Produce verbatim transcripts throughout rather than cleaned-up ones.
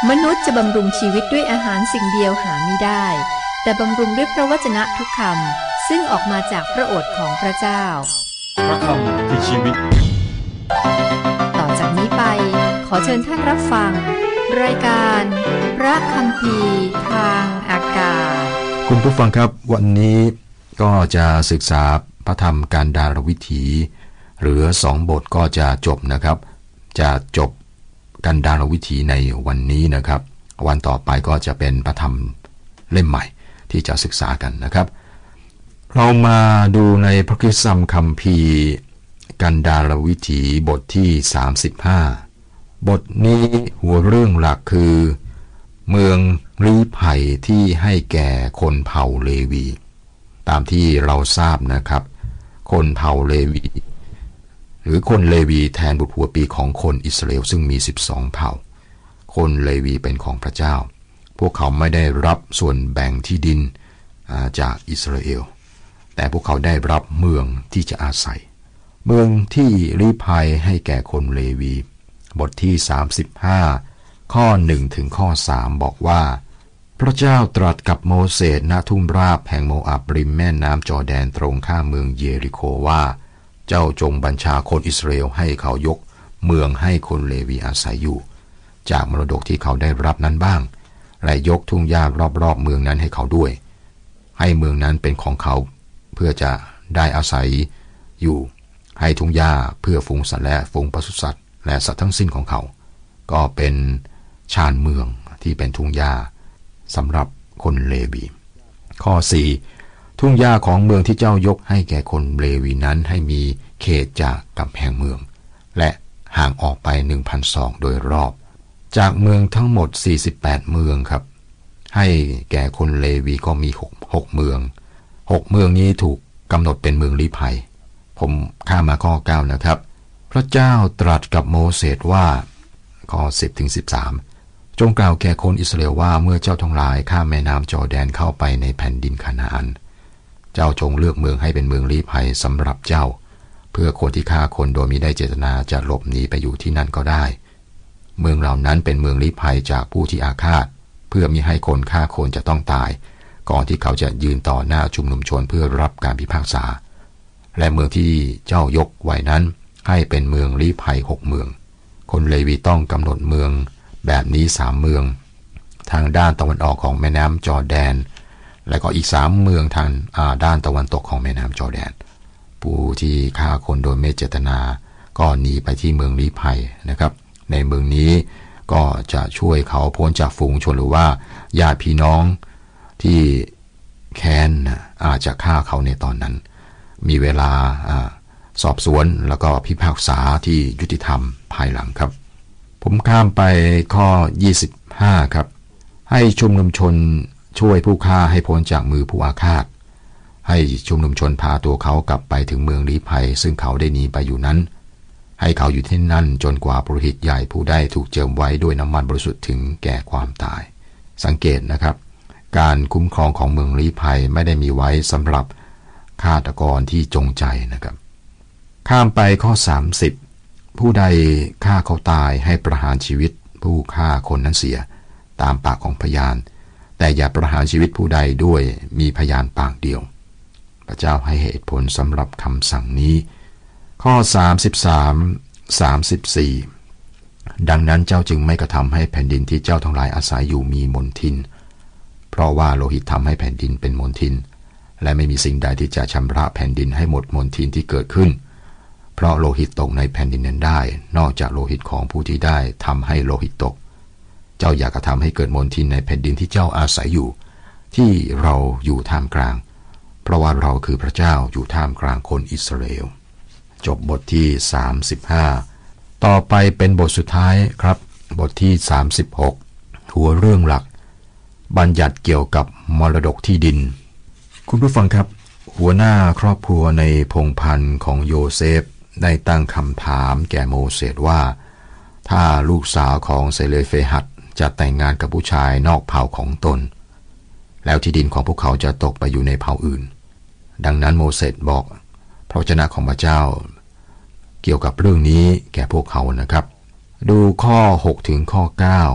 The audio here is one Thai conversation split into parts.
มนุษย์จะบำรุงชีวิตด้วยอาหารสิ่งเดียวหาไม่ได้แต่บำรุงด้วยพระวจนะทุกคำซึ่งออกมาจากพระโอษฐ์ของพระเจ้าพระคำคือชีวิตต่อจากนี้ไปขอเชิญท่านรับฟังรายการพระคัมภีร์ทางอากาศคุณผู้ฟังครับวันนี้ก็จะศึกษาพระธรรมการดาลวิถีหรือสองบทก็จะจบนะครับจะจบการดาลวิถีในวันนี้นะครับวันต่อไปก็จะเป็นพระธรรมเล่มใหม่ที่จะศึกษากันนะครับเรามาดูในพระคัมภีร์คัมภีร์กันดารวิถีบทที่สามสิบห้าบทนี้หัวเรื่องหลักคือเมืองลี้ภัยที่ให้แก่คนเผ่าเลวีตามที่เราทราบนะครับคนเผ่าเลวีหรือคนเลวีแทนบุตรหัวปีของคนอิสราเอลซึ่งมีสิบสองเผ่าคนเลวีเป็นของพระเจ้าพวกเขาไม่ได้รับส่วนแบ่งที่ดินจากอิสราเอลแต่พวกเขาได้รับเมืองที่จะอาศัยเมืองที่ลี้ภัยให้แก่คนเลวีบทที่สามสิบห้าข้อหนึ่งถึงข้อสามบอกว่าพระเจ้าตรัสกับโมเสสณทุ่งราบแห่งโมอาบริมแม่น้ำจอร์แดนตรงข้ามเมืองเยริโคว่าเจ้าจงบัญชาคนอิสราเอลให้เขายกเมืองให้คนเลวีอาศัยอยู่จากมรดกที่เขาได้รับนั้นบ้างและยกทุ่งหญ้ารอบๆเมืองนั้นให้เขาด้วยให้เมืองนั้นเป็นของเขาเพื่อจะได้อาศัยอยู่ให้ทุ่งหญ้าเพื่อฝูงสัตว์และฝูงปศุสัตว์และสัตว์ทั้งสิ้นของเขาก็เป็นชานเมืองที่เป็นทุ่งหญ้าสำหรับคนเลวีข้อสี่ทุ่งหญ้าของเมืองที่เจ้ายกให้แก่คนเลวีนั้นให้มีเขตจากกำแพงเมืองและห่างออกไป หนึ่งพัน ศอกโดยรอบจากเมืองทั้งหมดสี่สิบแปดเมืองครับให้แก่คนเลวีก็มีหกเมืองหกเมืองนี้ถูกกำหนดเป็นเมืองลี้ภัยผมข้ามมาข้อเก้านะครับพระเจ้าตรัสกับโมเสสว่าข้อสิบถึงสิบสามจงกล่าวแก่คนอิสราเอลว่าเมื่อเจ้าทั้งหลายข้ามแม่น้ำจอร์แดนเข้าไปในแผ่นดินคานาอันเจ้าจงเลือกเมืองให้เป็นเมืองลี้ภัยสำหรับเจ้าเพื่อคนที่ฆ่าคนโดยมิได้เจตนาจะหลบหนีไปอยู่ที่นั่นก็ได้เมืองเหล่านั้นเป็นเมืองลี้ภัยจากผู้ที่อาฆาตเพื่อมิให้คนฆ่าคนจะต้องตายก่อนที่เขาจะยืนต่อหน้าชุมนุมชนเพื่อรับการพิพากษาและเมืองที่เจ้ายกไว้นั้นให้เป็นเมืองลี้ภัยหกเมืองคนเลวีต้องกำหนดเมืองแบบนี้สามเมืองทางด้านตะวันออกของแม่น้ำจอร์แดนและก็อีกสามเมืองทางด้านตะวันตกของแม่น้ำจอร์แดนผู้ที่ฆ่าคนโดยไม่เจตนาก็หนีไปที่เมืองลี้ภัยนะครับในเมืองนี้ก็จะช่วยเขาพ้นจากฝูงชนหรือว่าญาติพี่น้องที่แค้นอาจจะฆ่าเขาในตอนนั้นมีเวลาสอบสวนแล้วก็พิพากษาที่ยุติธรรมภายหลังครับผมข้ามไปข้อยี่สิบห้าครับให้ชุมนุมชนช่วยผู้ฆ่าให้พ้นจากมือผู้อาฆาตให้ชุมนุมชนพาตัวเขากลับไปถึงเมืองลี้ภัยซึ่งเขาได้หนีไปอยู่นั้นให้เขาอยู่ที่นั่นจนกว่าปุโรหิตใหญ่ผู้ได้ถูกเจิมไว้ด้วยน้ำมันบริสุทธิ์ถึงแก่ความตายสังเกตนะครับการคุ้มครองของเมืองลี้ภัยไม่ได้มีไว้สำหรับฆาตกรที่จงใจนะครับข้ามไปข้อสามสิบผู้ใดฆ่าเขาตายให้ประหารชีวิตผู้ฆ่าคนนั้นเสียตามปากของพยานแต่อย่าประหารชีวิตผู้ใดด้วยมีพยานปากเดียวพระเจ้าให้เหตุผลสำหรับคำสั่งนี้ข้อสามสิบสาม สามสิบสี่ดังนั้นเจ้าจึงไม่กระทำให้แผ่นดินที่เจ้าทั้งหลายอาศัยอยู่มีมลทินเพราะว่าโลหิตทำให้แผ่นดินเป็นมลทินและไม่มีสิ่งใดที่จะชำระแผ่นดินให้หมดมลทินที่เกิดขึ้นเพราะโลหิตตกในแผ่นดินนั้นได้นอกจากโลหิตของผู้ที่ได้ทำให้โลหิตตกเจ้าอย่ากระทำให้เกิดมลทินในแผ่นดินที่เจ้าอาศัยอยู่ที่เราอยู่ท่ามกลางเพราะว่าเราคือพระเจ้าอยู่ท่ามกลางคนอิสราเอลจบบทที่สามสิบห้าต่อไปเป็นบทสุดท้ายครับบทที่สามสิบหกหัวเรื่องหลักบัญญัติเกี่ยวกับมรดกที่ดินคุณผู้ฟังครับหัวหน้าครอบครัวในพงศ์พันธุ์ของโยเซฟได้ตั้งคำถามแก่โมเสสว่าถ้าลูกสาวของเซเลเฟหัดจะแต่งงานกับผู้ชายนอกเผ่าของตนแล้วที่ดินของพวกเขาจะตกไปอยู่ในเผ่าอื่นดังนั้นโมเสสบอกพระวจนะของพระเจ้าเกี่ยวกับเรื่องนี้แก่พวกเขานะครับดูข้อหกถึงข้อเก้า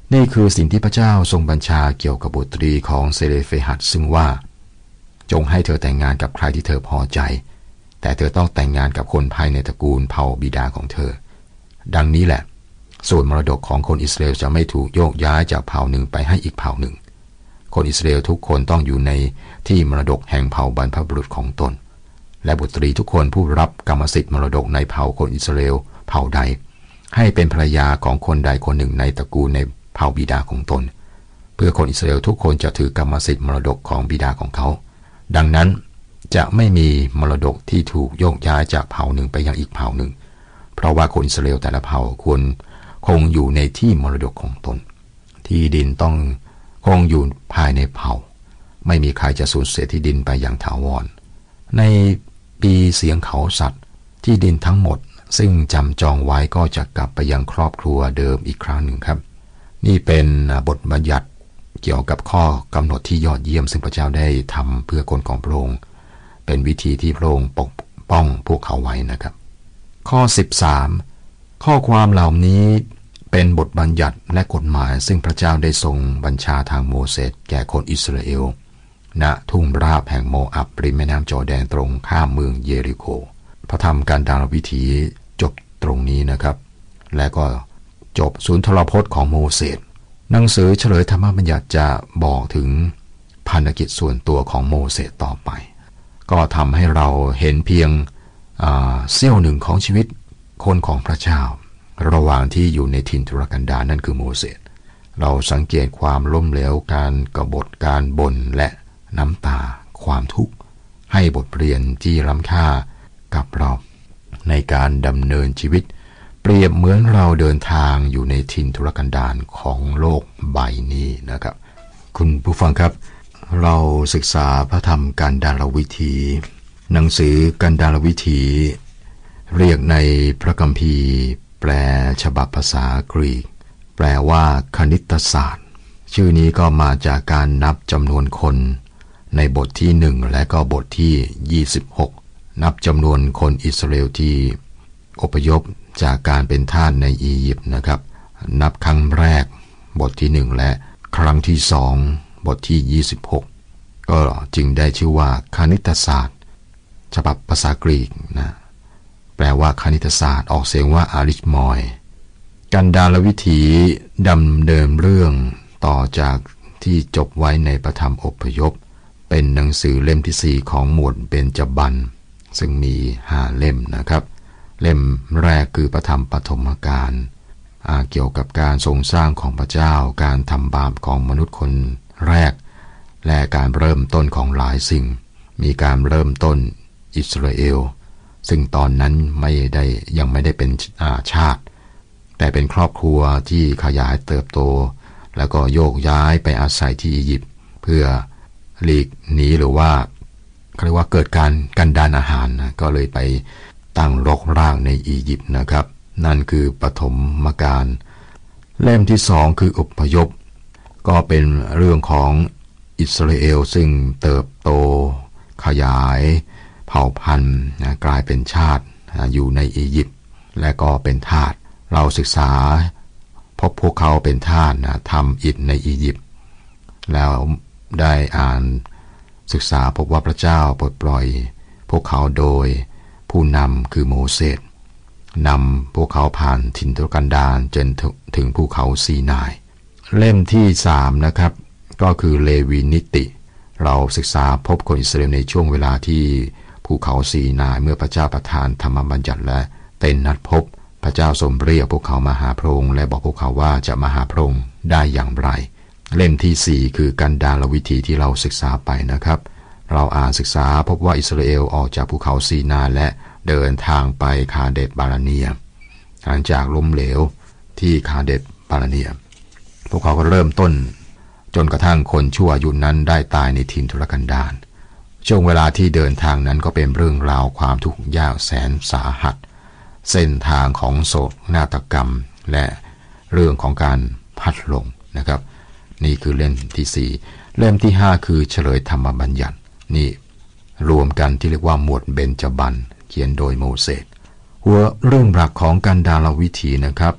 นี่คือสิ่งที่พระเจ้าทรงบัญชาเกี่ยวกับบุตรีของเซเลเฟหัดซึ่งว่าจงให้เธอแต่งงานกับใครที่เธอพอใจแต่เธอต้องแต่งงานกับคนภายในตระกูลเผ่าบิดาของเธอดังนี้แหละส่วนมรดกของคนอิสราเอลจะไม่ถูกโยกย้ายจากเผ่าหนึ่งไปให้อีกเผ่าหนึ่งคนอิสราเอลทุกคนต้องอยู่ในที่มรดกแห่งเผ่าบรรพบุรุษของตนและบุตรีทุกคนผู้รับกรรมสิทธิ์มรดกในเผ่าคนอิสราเอลเผ่าใดให้เป็นภรรยาของคนใดคนหนึ่งในตระกูลในเผ่าบิดาของตนเพื่อคนอิสราเอลทุกคนจะถือกรรมสิทธิ์มรดกของบิดาของเขาดังนั้นจะไม่มีมรดกที่ถูกโยกย้ายจากเผ่าหนึ่งไปยังอีกเผ่าหนึ่งเพราะว่าคนอิสราเอลแต่ละเผ่าควรคงอยู่ในที่มรดกของตนที่ดินต้องคงอยู่ภายในเผ่าไม่มีใครจะสูญเสียที่ดินไปอย่างถาวรในปีเสียงเขาสัตว์ที่ดินทั้งหมดซึ่งจำจองไว้ก็จะกลับไปยังครอบครัวเดิมอีกครั้งหนึ่งครับนี่เป็นบทบัญญัติเกี่ยวกับข้อกำหนดที่ยอดเยี่ยมซึ่งพระเจ้าได้ทำเพื่อคนของพระองค์เป็นวิธีที่พระองค์ปกป้องพวกเขาไว้นะครับข้อสิบสามข้อความเหล่านี้เป็นบทบัญญัติและกฎหมายซึ่งพระเจ้าได้ทรงบัญชาทางโมเสสแก่คนอิสราเอลณทุ่งราบแห่งโมอับริมแม่น้ำจอร์แดนตรงข้ามเมืองเยริโคพระธรรมการดารวิถีจบตรงนี้นะครับและก็จบสุนทรพจน์ของโมเสสหนังสือเฉลยธรรมบัญญัติจะบอกถึงภารกิจส่วนตัวของโมเสสต่อไปก็ทำให้เราเห็นเพียงเสี้ยวหนึ่งของชีวิตคนของพระเจ้าระหว่างที่อยู่ในถิ่นทุรกันดารนั่นคือโมเสสเราสังเกตความล้มเหลวการกบฏการบ่นและน้ำตาความทุกข์ให้บทเรียนที่ล้ำค่ากับเราในการดำเนินชีวิตเปรียบเหมือนเราเดินทางอยู่ในถิ่นทุรกันดารของโลกใบนี้นะครับคุณผู้ฟังครับเราศึกษาพระธรรมกันดารวิถีหนังสือกันดารวิถีเรียกในพระคัมภีร์แปลฉบับภาษากรีกแปลว่าคณิตศาสตร์ชื่อนี้ก็มาจากการนับจำนวนคนในบทที่หนึ่งและก็บทที่ยี่สิบหกนับจำนวนคนอิสราเอลที่อพยพจากการเป็นทาสในอียิปต์นะครับนับครั้งแรกบทที่หนึ่งและครั้งที่สองบทที่ยี่สิบหกก็จึงได้ชื่อว่าคณิตศาสตร์ฉบับภาษากรีกนะแปลว่าคณิตศาสตร์ออกเสียงว่าอาริธมอยกันดารวิถีดำเนินเรื่องต่อจากที่จบไว้ในพระธรรมอพยพเป็นหนังสือเล่มที่สี่ของหมวดเบญจบรรณซึ่งมีห้าเล่มนะครับเล่มแรกคือพระธรรมปฐมกาลเกี่ยวกับการทรงสร้างของพระเจ้าการทำบาปของมนุษย์คนแรกและการเริ่มต้นของหลายสิ่งมีการเริ่มต้นอิสราเอลซึ่งตอนนั้นไม่ได้ยังไม่ได้เป็นชาติแต่เป็นครอบครัวที่ขยายเติบโตแล้วก็โยกย้ายไปอาศัยที่อียิปต์เพื่อหลีกหนีหรือว่าเขาเรียกว่าเกิดการกันดารอาหารนะก็เลยไปตั้งรกรากในอียิปต์นะครับนั่นคือปฐมกาลเล่มที่สองคืออพยพก็เป็นเรื่องของอิสราเอลซึ่งเติบโตขยายเผ่าพันธุ์นะกลายเป็นชาติอยู่ในอียิปต์และก็เป็นทาสเราศึกษาพบพวกเขาเป็นทาสนะทำอิฐในอียิปต์แล้วได้อ่านศึกษาพบว่าพระเจ้าปลดปล่อยพวกเขาโดยผู้นำคือโมเสสนำพวกเขาผ่านถิ่นทุรกันดารจนถึงภูเขาซีนายเล่มที่สามนะครับก็คือเลวีนิติเราศึกษาพบคนอิสราเอลในช่วงเวลาที่ภูเขาซีนายเมื่อพระเจ้าประทานธรรมบัญญัติและเต้นนัดพบพระเจ้าทรงเรียกพวกเขามาหาพระองค์และบอกพวกเขาว่าจะมาหาพระองค์ได้อย่างไรเล่มที่สี่คือกันดารวิถีที่เราศึกษาไปนะครับเราอ่านศึกษาพบว่าอิสราเอลออกจากภูเขาซีนายและเดินทางไปคาเดชบาราเนียหลังจากล้มเหลวที่คาเดชบาราเนียพวกเขาก็เริ่มต้นจนกระทั่งคนชั่วอายุนั้นได้ตายในถิ่นทุรกันดารช่วงเวลาที่เดินทางนั้นก็เป็นเรื่องราวความทุกข์ยากแสนสาหัสเส้นทางของโศกนาฏกรรมและเรื่องของการพัดหลงนะครับนี่คือเล่มที่สี่เล่มที่ห้าคือเฉลยธรรมบัญญัตินี่รวมกันที่เรียกว่าหมวดเบญจบรรณเขียนโดยโมเสสหัวเรื่องหลักของกันดารวิถีนะครับค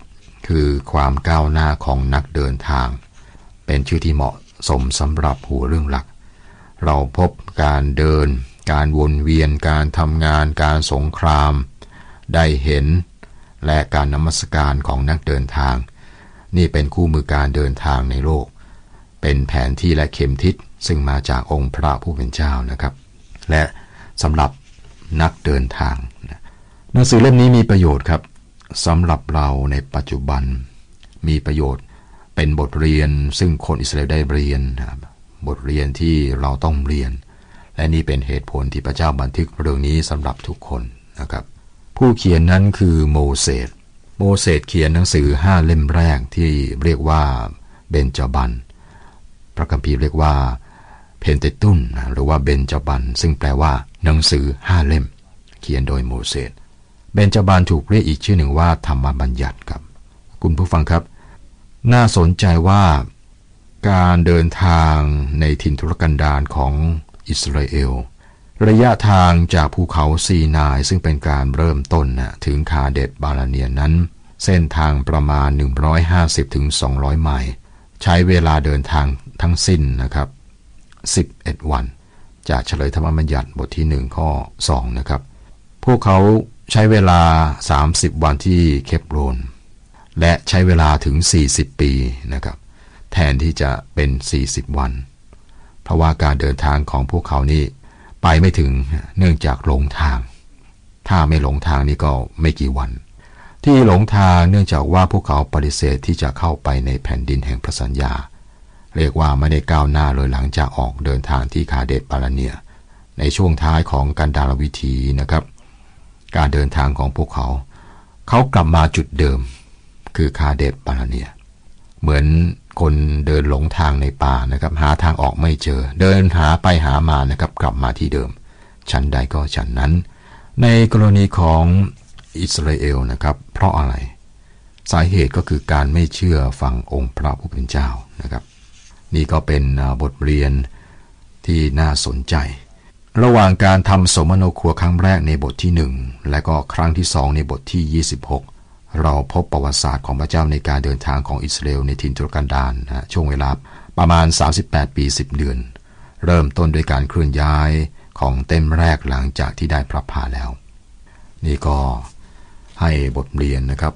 คือความก้าวหน้าของนักเดินทางเป็นชื่อที่เหมาะสมสำหรับหัวเรื่องหลักเราพบการเดินการวนเวียนการทำงานการสงครามได้เห็นและการนมัสการของนักเดินทางนี่เป็นคู่มือการเดินทางในโลกเป็นแผนที่และเข็มทิศซึ่งมาจากองค์พระผู้เป็นเจ้านะครับและสำหรับนักเดินทางหนังสือเล่มนี้มีประโยชน์ครับสำหรับเราในปัจจุบันมีประโยชน์เป็นบทเรียนซึ่งคนอิสราเอลได้เรียนบทเรียนที่เราต้องเรียนและนี่เป็นเหตุผลที่พระเจ้าบันทึกเรื่องนี้สำหรับทุกคนนะครับผู้เขียนนั้นคือโมเสสโมเสสเขียนหนังสือห้าเล่มแรกที่เรียกว่าเบญจบันพระคัมภีร์เรียกว่าเพนเตตุนหรือว่าเบญจบันซึ่งแปลว่าหนังสือห้าเล่มเขียนโดยโมเสสเบญจบันถูกเรียกอีกชื่อหนึ่งว่าธรรมบัญญัติครับคุณผู้ฟังครับน่าสนใจว่าการเดินทางในถิ่นทุรกันดารของอิสราเอลระยะทางจากภูเขาซีนายซึ่งเป็นการเริ่มต้นนะถึงคาเดชบาลาเนียนั้นเส้นทางประมาณหนึ่งร้อยห้าสิบถึงสองร้อยไมล์ใช้เวลาเดินทางทั้งสิ้นนะครับสิบเอ็ดวันจากเฉลยธรรมบัญญัติบทที่หนึ่งข้อสองนะครับพวกเขาใช้เวลาสามสิบวันที่เคปโรนและใช้เวลาถึงสี่สิบปีนะครับแทนที่จะเป็นสี่สิบวันเพราะว่าการเดินทางของพวกเขานี่ไปไม่ถึงเนื่องจากหลงทางถ้าไม่หลงทางนี่ก็ไม่กี่วันที่หลงทางเนื่องจากว่าพวกเขาปฏิเสธที่จะเข้าไปในแผ่นดินแห่งพระสัญญาเรียกว่าไม่ได้ก้าวหน้าเลยหลังจากออกเดินทางที่คาเดชบาลาเนียในช่วงท้ายของกันดารวิถีนะครับการเดินทางของพวกเขาเขากลับมาจุดเดิมคือคาเดชบาลาเนียเหมือนคนเดินหลงทางในป่านะครับหาทางออกไม่เจอเดินหาไปหามานะครับกลับมาที่เดิมฉันใดก็ฉันนั้นในกรณีของอิสราเอลนะครับเพราะอะไรสาเหตุก็คือการไม่เชื่อฟังองค์พระผู้เป็นเจ้านะครับนี่ก็เป็นบทเรียนที่น่าสนใจระหว่างการทำสมโนครัวครั้งแรกในบทที่หนึ่งและก็ครั้งที่สองในบทที่ยี่สิบหกเราพบประวัติศาสตร์ของพระเจ้าในการเดินทางของอิสราเอลในถิ่นทุรกันดารนะช่วงเวลาประมาณสามสิบแปดปีสิบเดือนเริ่มต้นด้วยการเคลื่อนย้ายของเต็มแรกหลังจากที่ได้พระพาแล้วนี่ก็ให้บทเรียนนะครับ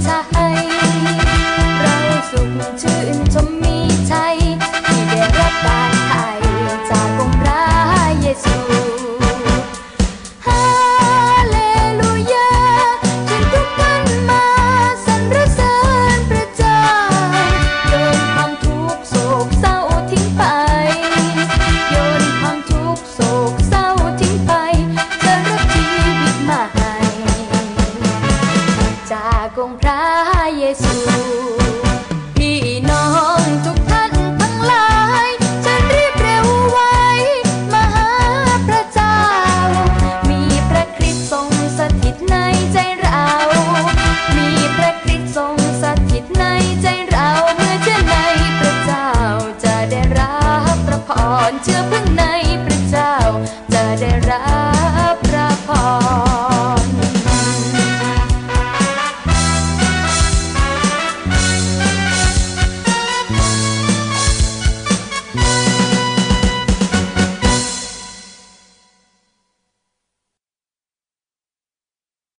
ไทยเราสุขชื่นชมมีชัยที่ได้รับการไถ่จากองค์พระเยซูฮาเลลูยาจนทุกท่านมาสรรเสริญพระเจ้าโยนความทุกข์โศกเศร้าทิ้งไปโยนความทุกข์โศกเศร้าทิ้งไปจะรับชีวิตใหม่จากองค์พระเยซู